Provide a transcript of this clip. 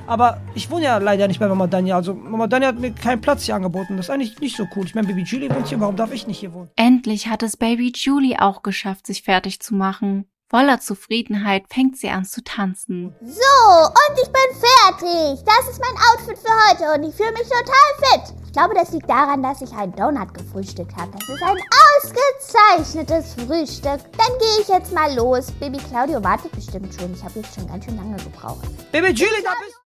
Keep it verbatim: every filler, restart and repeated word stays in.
Aber ich wohne ja leider nicht bei Mama Danja. Also Mama Danja hat mir keinen Platz hier angeboten. Das ist eigentlich nicht so cool. Ich meine, Baby Julie wohnt hier, warum darf ich nicht hier wohnen? Endlich hat es Baby Julie auch geschafft, sich fertig zu machen. Voller Zufriedenheit fängt sie an zu tanzen. So, und ich bin fertig. Das ist mein Outfit für heute und ich fühle mich total fit. Ich glaube, das liegt daran, dass ich einen Donut gefrühstückt habe. Das ist ein ausgezeichnetes Frühstück. Dann gehe ich jetzt mal los. Baby Claudio wartet bestimmt schon. Ich habe jetzt schon ganz schön lange gebraucht. Baby Julie, da bist